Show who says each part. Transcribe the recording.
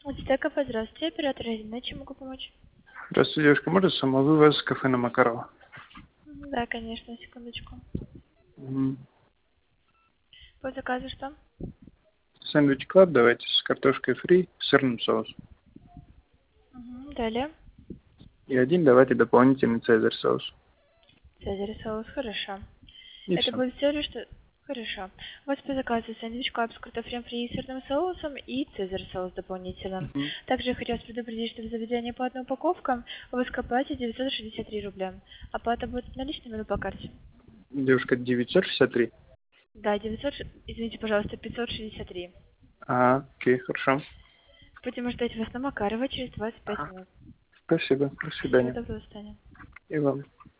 Speaker 1: Ацтека, здравствуйте, оператор Резина, чем могу помочь?
Speaker 2: Здравствуйте, девушка. Можно самовывоз кафе на Макарова?
Speaker 1: Да, конечно, секундочку.
Speaker 2: Мгм.
Speaker 1: По заказу что?
Speaker 2: Сэндвич клаб давайте с картошкой фри, сырным соусом.
Speaker 1: Далее.
Speaker 2: И один давайте дополнительный цезарь соус.
Speaker 1: Цезарь соус, хорошо.
Speaker 2: И
Speaker 1: Это
Speaker 2: все.
Speaker 1: будет все ли что? Хорошо. У вас по заказу сэндвич клаб с картофелем фри и сырным соусом и цезарь соус дополнительно. Также я хотела предупредить, что в заведении по одной упаковкам вы к оплате 963 рубля. Оплата будет наличными или по карте?
Speaker 2: Девушка 963.
Speaker 1: Да, 900, извините, пожалуйста, 563.
Speaker 2: Окей, хорошо.
Speaker 1: Будем ждать вас на Макарова через 25
Speaker 2: Ага.
Speaker 1: минут.
Speaker 2: Спасибо. До
Speaker 1: Всего
Speaker 2: свидания.
Speaker 1: доброго, до свидания.
Speaker 2: И вам.